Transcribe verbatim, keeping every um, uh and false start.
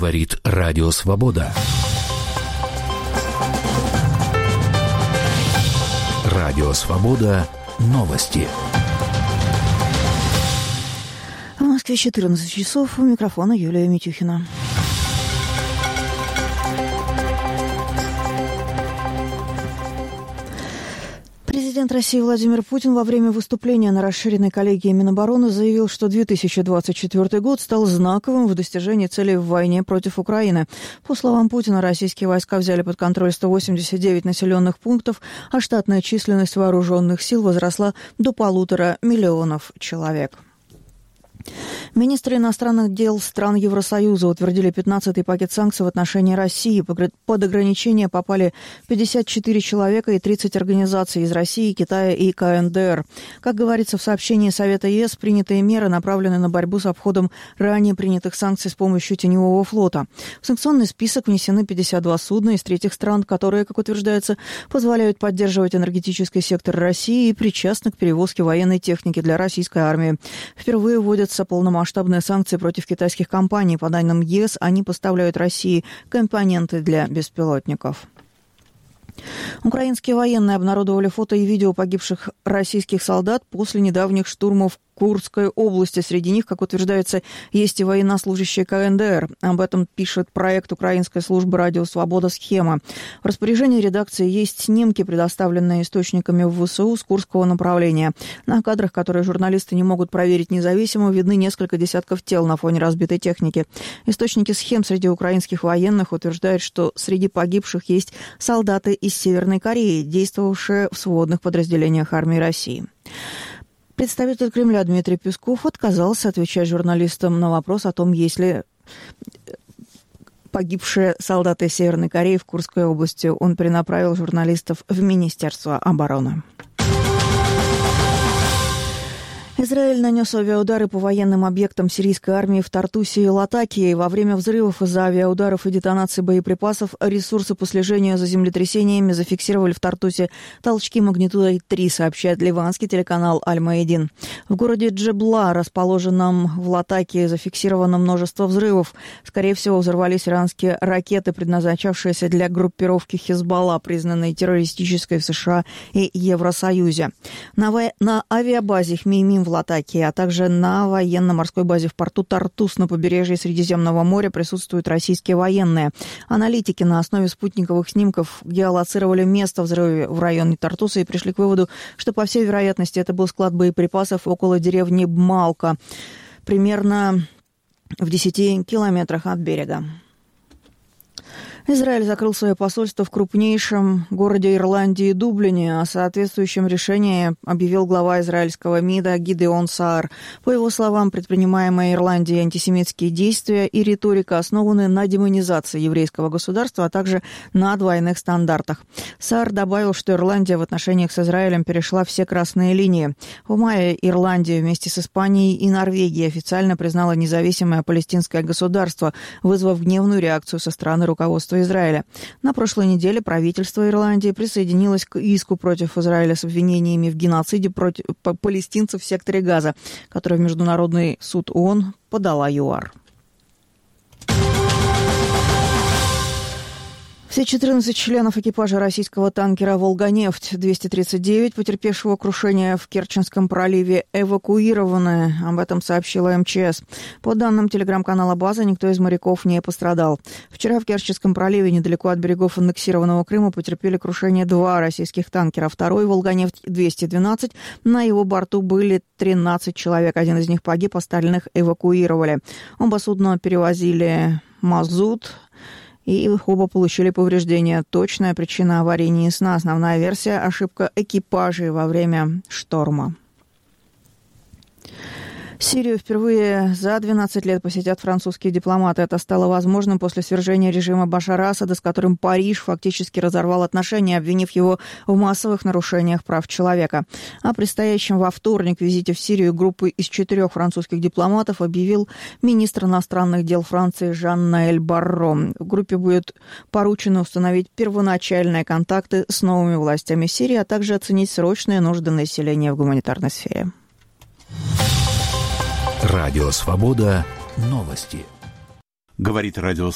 Говорит Радио Свобода. Радио Свобода. Новости. В Москве четырнадцать часов. У микрофона Юлия Митюхина. Президент России Владимир Путин во время выступления на расширенной коллегии Минобороны заявил, что две тысячи двадцать четвёртый год стал знаковым в достижении целей в войне против Украины. По словам Путина, российские войска взяли под контроль сто восемьдесят девять населенных пунктов, а штатная численность вооруженных сил возросла до полутора миллионов человек. Министры иностранных дел стран Евросоюза утвердили пятнадцатый пакет санкций в отношении России. Под ограничения попали пятьдесят четыре человека и тридцать организаций из России, Китая и ка эн дэ эр. Как говорится в сообщении Совета ЕС, принятые меры направлены на борьбу с обходом ранее принятых санкций с помощью теневого флота. В санкционный список внесены пятьдесят два судна из третьих стран, которые, как утверждается, позволяют поддерживать энергетический сектор России и причастны к перевозке военной техники для российской армии. Впервые вводятся полномасштабные санкции против китайских компаний. По данным ЕС, они поставляют России компоненты для беспилотников. Украинские военные обнародовали фото и видео погибших российских солдат после недавних штурмов Курской области. Среди них, как утверждается, есть и военнослужащие ка эн дэ эр. Об этом пишет проект украинской службы «Радио Свобода. Схема». В распоряжении редакции есть снимки, предоставленные источниками в вэ эс у с Курского направления. На кадрах, которые журналисты не могут проверить независимо, видны несколько десятков тел на фоне разбитой техники. Источники схем среди украинских военных утверждают, что среди погибших есть солдаты из Северной Кореи, действовавшие в сводных подразделениях армии России. Представитель Кремля Дмитрий Песков отказался отвечать журналистам на вопрос о том, есть ли погибшие солдаты Северной Кореи в Курской области. Он перенаправил журналистов в Министерство обороны. Израиль нанес авиаудары по военным объектам сирийской армии в Тартусе и Латакии. Во время взрывов из-за авиаударов и детонации боеприпасов ресурсы по слежению за землетрясениями зафиксировали в Тартусе толчки магнитудой три, сообщает ливанский телеканал Аль-Маидин. В городе Джебла, расположенном в Латакии, зафиксировано множество взрывов. Скорее всего, взорвались иранские ракеты, предназначавшиеся для группировки Хизбалла, признанной террористической в США и Евросоюзе. На, во... на авиабазе Хмеймим в Латакии, а также на военно-морской базе в порту Тартус на побережье Средиземного моря присутствуют российские военные. Аналитики на основе спутниковых снимков геолоцировали место взрыва в районе Тартуса и пришли к выводу, что, по всей вероятности, это был склад боеприпасов около деревни Бмалка, примерно в десяти километрах от берега. Израиль закрыл свое посольство в крупнейшем городе Ирландии Дублине. О соответствующем решении объявил глава израильского МИДа Гидеон Саар. По его словам, предпринимаемые Ирландией антисемитские действия и риторика основаны на демонизации еврейского государства, а также на двойных стандартах. Саар добавил, что Ирландия в отношениях с Израилем перешла все красные линии. В мае Ирландия вместе с Испанией и Норвегией официально признала независимое палестинское государство, вызвав гневную реакцию со стороны руководства Израиля. На прошлой неделе правительство Ирландии присоединилось к иску против Израиля с обвинениями в геноциде против палестинцев в секторе Газа, который в Международный суд ООН подала ЮАР. Все четырнадцать членов экипажа российского танкера «Волга-нефть» двести тридцать девять, потерпевшего крушение в Керченском проливе, эвакуированы. Об этом сообщила эм че эс. По данным телеграм-канала «База», никто из моряков не пострадал. Вчера в Керченском проливе, недалеко от берегов аннексированного Крыма, потерпели крушение два российских танкера. Второй «Волга-нефть» двести двенадцать. На его борту были тринадцать человек. Один из них погиб, остальных эвакуировали. Оба судна перевозили мазут, и оба получили повреждения. Точная причина аварии не ясна. Основная версия – ошибка экипажей во время шторма. Сирию впервые за двенадцать лет посетят французские дипломаты. Это стало возможным после свержения режима Башара Асада, с которым Париж фактически разорвал отношения, обвинив его в массовых нарушениях прав человека. О предстоящем во вторник визите в Сирию группы из четырех французских дипломатов объявил министр иностранных дел Франции Жан-Ноэль Барро. В группе будет поручено установить первоначальные контакты с новыми властями Сирии, а также оценить срочные нужды населения в гуманитарной сфере. Радио Свобода. Новости. Говорит Радио